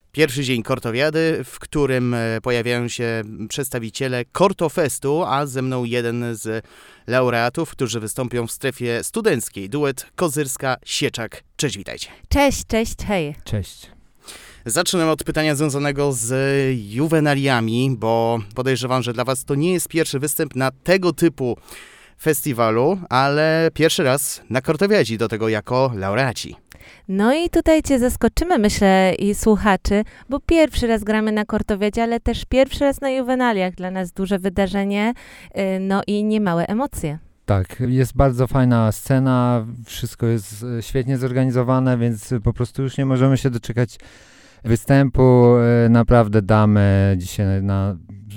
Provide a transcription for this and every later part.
Pierwszy dzień Kortowiady, w którym pojawiają się przedstawiciele Kortofestu, a ze mną jeden z laureatów, którzy wystąpią w strefie studenckiej. Duet Kozyrska-Sieczak. Cześć, witajcie. Cześć, hej. Cześć. Zacznę od pytania związanego z juwenaliami, bo podejrzewam, że dla was to nie jest pierwszy występ na tego typu festiwalu, ale pierwszy raz na Kortowiadzie, do tego jako laureaci. No i tutaj cię zaskoczymy, myślę, i słuchaczy, bo pierwszy raz gramy na Kortowiadzie, ale też pierwszy raz na juwenaliach. Dla nas duże wydarzenie, no i niemałe emocje. Tak, jest bardzo fajna scena, wszystko jest świetnie zorganizowane, więc po prostu już nie możemy się doczekać występu. Naprawdę damy dzisiaj na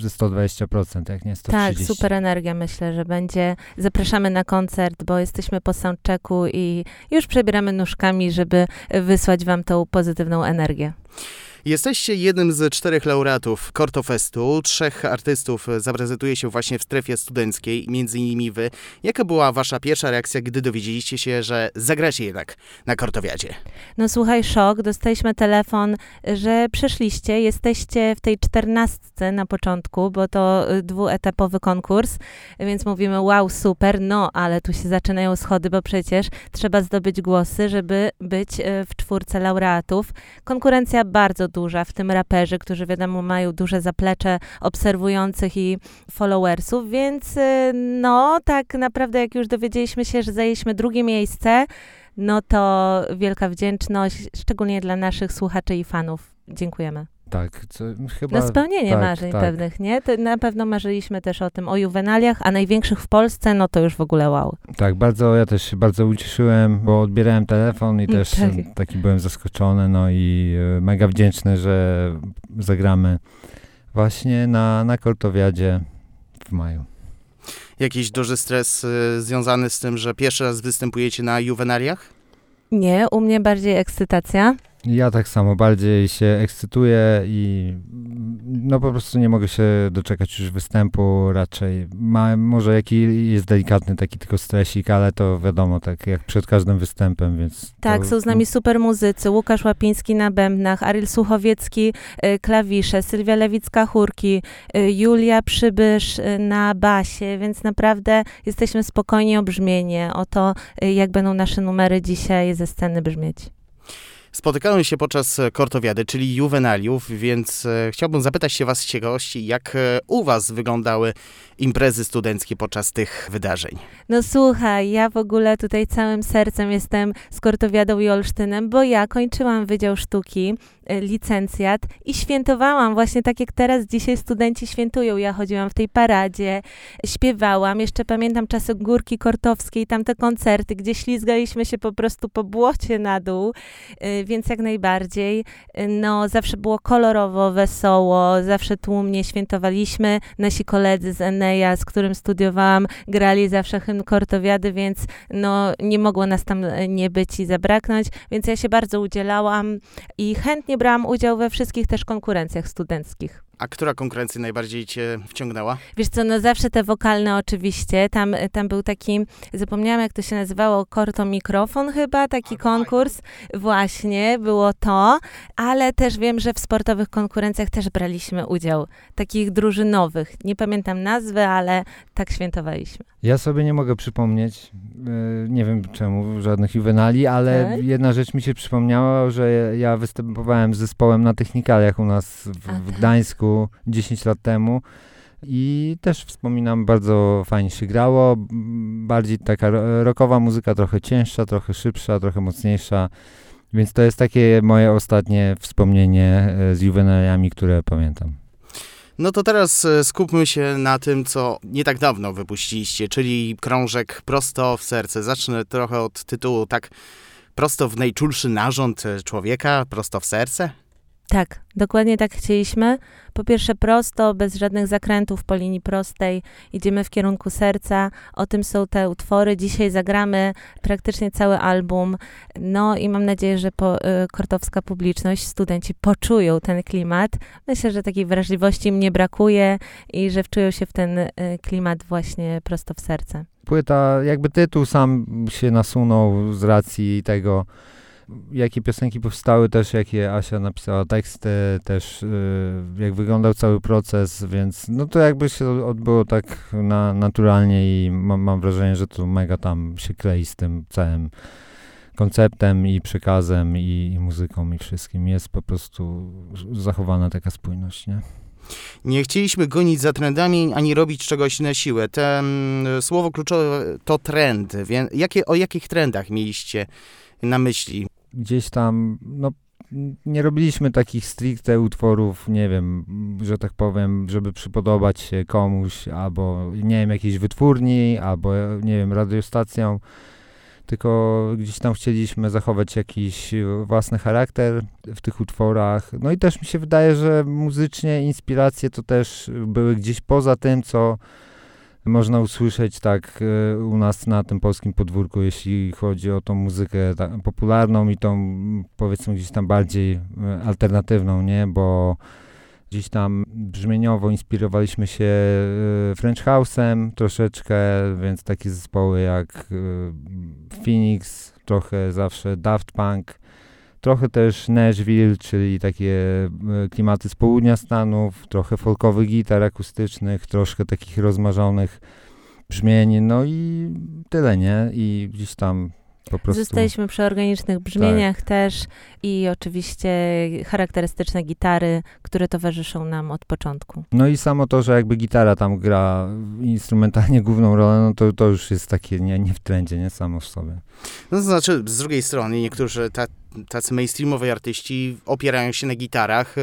120%, jak nie 130%. Tak, super energia, myślę, że będzie. Zapraszamy na koncert, bo jesteśmy po soundchecku i już przebieramy nóżkami, żeby wysłać wam tą pozytywną energię. Jesteście jednym z 4 laureatów Kortofestu. 3 artystów zaprezentuje się właśnie w strefie studenckiej, między innymi wy. Jaka była wasza pierwsza reakcja, gdy dowiedzieliście się, że zagracie jednak na Kortowiadzie? No słuchaj, szok. Dostaliśmy telefon, że przeszliście, jesteście w tej 14 na początku, bo to 2-etapowy konkurs, więc mówimy wow, super, no ale tu się zaczynają schody, bo przecież trzeba zdobyć głosy, żeby być w 4 laureatów. Konkurencja bardzo duża, w tym raperzy, którzy wiadomo mają duże zaplecze obserwujących i followersów, więc no tak naprawdę jak już dowiedzieliśmy się, że zajęliśmy 2 miejsce, no to wielka wdzięczność, szczególnie dla naszych słuchaczy i fanów. Dziękujemy. Tak, chyba... No spełnienie marzeń pewnych, nie? To na pewno marzyliśmy też o juwenaliach, a największych w Polsce, no to już w ogóle wow. Tak, ja też się bardzo ucieszyłem, bo odbierałem telefon i też taki byłem zaskoczony, no i mega wdzięczny, że zagramy właśnie na Kortowiadzie w maju. Jakiś duży stres związany z tym, że pierwszy raz występujecie na juwenaliach? Nie, u mnie bardziej ekscytacja. Ja tak samo bardziej się ekscytuję i no po prostu nie mogę się doczekać już występu raczej. Może jaki jest delikatny taki tylko stresik, ale to wiadomo, tak jak przed każdym występem, więc... Tak, są z nami super muzycy, Łukasz Łapiński na bębnach, Aryl Suchowiecki klawisze, Sylwia Lewicka chórki, Julia Przybysz na basie, więc naprawdę jesteśmy spokojni o brzmienie, o to, jak będą nasze numery dzisiaj ze sceny brzmieć. Spotykamy się podczas Kortowiady, czyli juwenaliów, więc chciałbym zapytać się was z ciekawości, jak u was wyglądały imprezy studenckie podczas tych wydarzeń? No słuchaj, ja w ogóle tutaj całym sercem jestem z Kortowiadą i Olsztynem, bo ja kończyłam Wydział Sztuki, licencjat i świętowałam właśnie tak jak teraz dzisiaj studenci świętują. Ja chodziłam w tej paradzie, śpiewałam, jeszcze pamiętam czasy Górki Kortowskiej, tamte koncerty, gdzie ślizgaliśmy się po prostu po błocie na dół, więc jak najbardziej, no zawsze było kolorowo, wesoło, zawsze tłumnie świętowaliśmy. Nasi koledzy z Eneja, z którym studiowałam, grali zawsze hymn Kortowiady, więc no nie mogło nas tam nie być i zabraknąć, więc ja się bardzo udzielałam i chętnie brałam udział we wszystkich też konkurencjach studenckich. A która konkurencja najbardziej cię wciągnęła? Wiesz co, no zawsze te wokalne oczywiście. Tam był taki, zapomniałam jak to się nazywało, Kortomikrofon chyba, taki konkurs. Właśnie, było to. Ale też wiem, że w sportowych konkurencjach też braliśmy udział. Takich drużynowych. Nie pamiętam nazwy, ale tak świętowaliśmy. Ja sobie nie mogę przypomnieć, nie wiem czemu, żadnych juwenali, ale jedna rzecz mi się przypomniała, że ja występowałem z zespołem na technikaliach u nas w Gdańsku 10 lat temu i też wspominam, bardzo fajnie się grało, bardziej taka rockowa muzyka, trochę cięższa, trochę szybsza, trochę mocniejsza, więc to jest takie moje ostatnie wspomnienie z juwenaliami, które pamiętam. No to teraz skupmy się na tym, co nie tak dawno wypuściliście, czyli krążek Prosto w serce. Zacznę trochę od tytułu, tak prosto w najczulszy narząd człowieka, prosto w serce. Tak, dokładnie tak chcieliśmy. Po pierwsze prosto, bez żadnych zakrętów po linii prostej. Idziemy w kierunku serca. O tym są te utwory. Dzisiaj zagramy praktycznie cały album. No i mam nadzieję, że kortowska publiczność, studenci poczują ten klimat. Myślę, że takiej wrażliwości im nie brakuje i że wczują się w ten klimat właśnie prosto w serce. Płyta, jakby tytuł sam się nasunął z racji tego, jakie piosenki powstały też, jakie Asia napisała teksty, też jak wyglądał cały proces, więc no to jakby się odbyło tak naturalnie i mam wrażenie, że to mega tam się klei z tym całym konceptem i przekazem i muzyką i wszystkim. Jest po prostu zachowana taka spójność, nie? Nie chcieliśmy gonić za trendami, ani robić czegoś na siłę. Słowo kluczowe to trend. O jakich trendach mieliście na myśli? Gdzieś tam, no nie robiliśmy takich stricte utworów, nie wiem, że tak powiem, żeby przypodobać się komuś, albo nie wiem, jakiejś wytwórni, albo nie wiem, radiostacją, tylko gdzieś tam chcieliśmy zachować jakiś własny charakter w tych utworach. No i też mi się wydaje, że muzycznie inspiracje to też były gdzieś poza tym, co można usłyszeć tak u nas na tym polskim podwórku, jeśli chodzi o tą muzykę popularną i tą, powiedzmy, gdzieś tam bardziej alternatywną, nie? Bo gdzieś tam brzmieniowo inspirowaliśmy się French House'em troszeczkę, więc takie zespoły jak Phoenix, trochę zawsze Daft Punk, trochę też Nashville, czyli takie klimaty z południa Stanów, trochę folkowych gitar akustycznych, troszkę takich rozmarzonych brzmień, no i tyle, nie? I gdzieś tam po prostu... Zostaliśmy przy organicznych brzmieniach też i oczywiście charakterystyczne gitary, które towarzyszą nam od początku. No i samo to, że jakby gitara tam gra instrumentalnie główną rolę, no to już jest takie nie w trendzie, nie? Samo w sobie. No to znaczy, z drugiej strony niektórzy tacy mainstreamowi artyści opierają się na gitarach,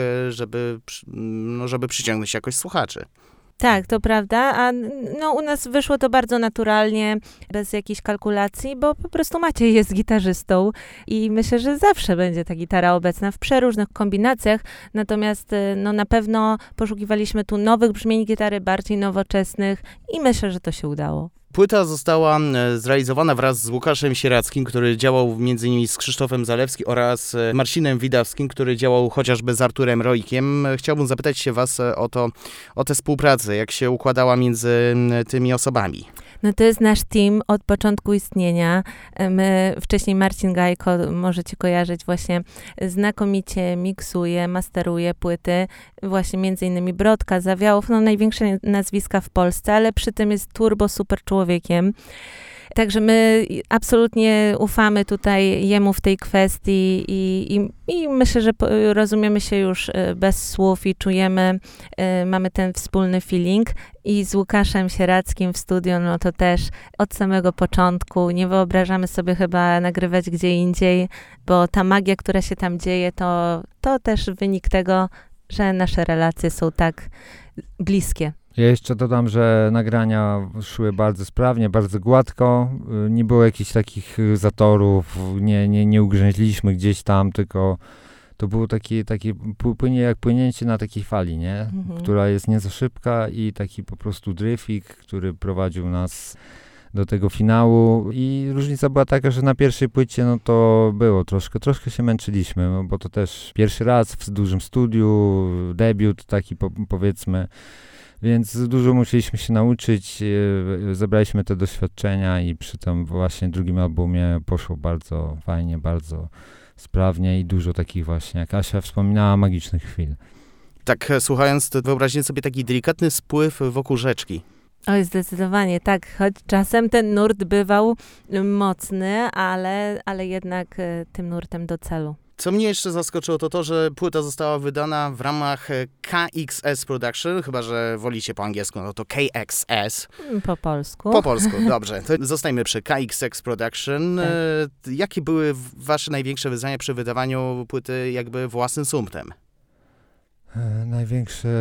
żeby przyciągnąć jakoś słuchaczy. Tak, to prawda, a no, u nas wyszło to bardzo naturalnie, bez jakichś kalkulacji, bo po prostu Maciej jest gitarzystą i myślę, że zawsze będzie ta gitara obecna w przeróżnych kombinacjach, natomiast no, na pewno poszukiwaliśmy tu nowych brzmień gitary, bardziej nowoczesnych i myślę, że to się udało. Płyta została zrealizowana wraz z Łukaszem Sierackim, który działał m.in. z Krzysztofem Zalewskim oraz Marcinem Widawskim, który działał chociażby z Arturem Rojkiem. Chciałbym zapytać się was o tę współpracę, jak się układała między tymi osobami. No to jest nasz team od początku istnienia. My, wcześniej Marcin Gajko, możecie kojarzyć, właśnie znakomicie miksuje, masteruje płyty, właśnie między innymi Brodka, Zawiałów, no największe nazwiska w Polsce, ale przy tym jest turbo super człowiekiem. Także my absolutnie ufamy tutaj jemu w tej kwestii i myślę, że rozumiemy się już bez słów i czujemy, mamy ten wspólny feeling. I z Łukaszem Sierackim w studiu, no to też od samego początku nie wyobrażamy sobie chyba nagrywać gdzie indziej, bo ta magia, która się tam dzieje, to też wynik tego, że nasze relacje są tak bliskie. Ja jeszcze dodam, że nagrania szły bardzo sprawnie, bardzo gładko. Nie było jakichś takich zatorów, nie ugrzęźliśmy gdzieś tam, tylko to było takie jak płynięcie na takiej fali, nie? Która jest nie za szybka i taki po prostu dryfik, który prowadził nas do tego finału. I różnica była taka, że na pierwszej płycie no to było troszkę się męczyliśmy, no bo to też pierwszy raz w dużym studiu, debiut taki powiedzmy. Więc dużo musieliśmy się nauczyć, zebraliśmy te doświadczenia i przy tym właśnie drugim albumie poszło bardzo fajnie, bardzo sprawnie i dużo takich właśnie, jak Asia wspominała, magicznych chwil. Tak słuchając, to wyobraźcie sobie taki delikatny spływ wokół rzeczki. Oj, zdecydowanie tak, choć czasem ten nurt bywał mocny, ale jednak tym nurtem do celu. Co mnie jeszcze zaskoczyło, to, że płyta została wydana w ramach KXS Production, chyba że wolicie po angielsku, no to KXS. Po polsku. Po polsku, dobrze. To zostajmy przy KXS Production. Tak. Jakie były wasze największe wyzwania przy wydawaniu płyty jakby własnym sumptem? Największe...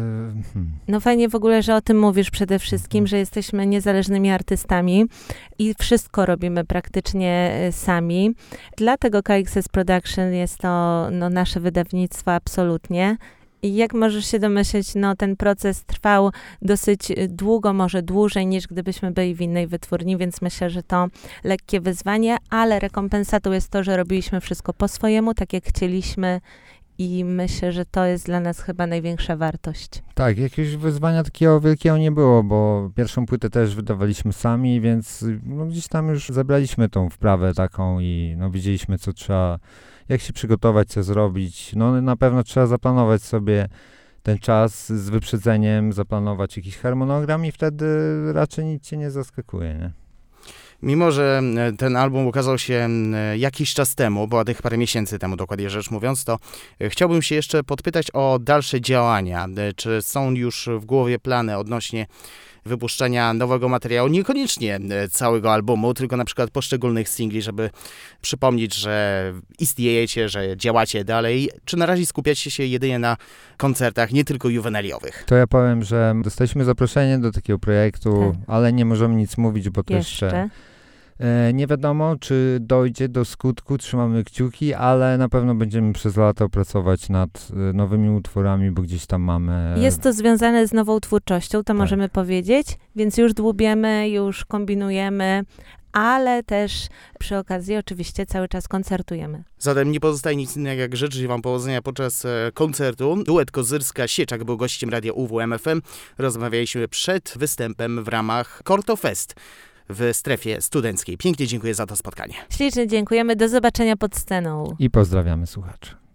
No fajnie w ogóle, że o tym mówisz przede wszystkim, że jesteśmy niezależnymi artystami i wszystko robimy praktycznie sami. Dlatego KXS Production jest to nasze wydawnictwo absolutnie. I jak możesz się domyśleć, ten proces trwał dosyć długo, może dłużej niż gdybyśmy byli w innej wytwórni, więc myślę, że to lekkie wyzwanie, ale rekompensatą jest to, że robiliśmy wszystko po swojemu, tak jak chcieliśmy i myślę, że to jest dla nas chyba największa wartość. Tak, jakiegoś wyzwania takiego wielkiego nie było, bo pierwszą płytę też wydawaliśmy sami, więc gdzieś tam już zebraliśmy tą wprawę taką i widzieliśmy, co trzeba, jak się przygotować, co zrobić. Na pewno trzeba zaplanować sobie ten czas z wyprzedzeniem, zaplanować jakiś harmonogram i wtedy raczej nic cię nie zaskakuje, nie? Mimo że ten album ukazał się jakiś czas temu, bo tych parę miesięcy temu dokładnie rzecz mówiąc, to chciałbym się jeszcze podpytać o dalsze działania. Czy są już w głowie plany odnośnie wypuszczenia nowego materiału, niekoniecznie całego albumu, tylko na przykład poszczególnych singli, żeby przypomnieć, że istniejecie, że działacie dalej, czy na razie skupiacie się jedynie na koncertach, nie tylko juwenaliowych? To ja powiem, że dostaliśmy zaproszenie do takiego projektu, ale nie możemy nic mówić, bo to jeszcze nie wiadomo, czy dojdzie do skutku, trzymamy kciuki, ale na pewno będziemy przez lata pracować nad nowymi utworami, bo gdzieś tam mamy... Jest to związane z nową twórczością, to możemy powiedzieć, więc już dłubiemy, już kombinujemy, ale też przy okazji oczywiście cały czas koncertujemy. Zatem nie pozostaje nic innego jak życzyć wam powodzenia podczas koncertu. Duet Kozyrska-Sieczak był gościem radia UWMFM. Rozmawialiśmy przed występem w ramach Kortofest w strefie studenckiej. Pięknie dziękuję za to spotkanie. Ślicznie dziękujemy, do zobaczenia pod sceną. I pozdrawiamy słuchaczy.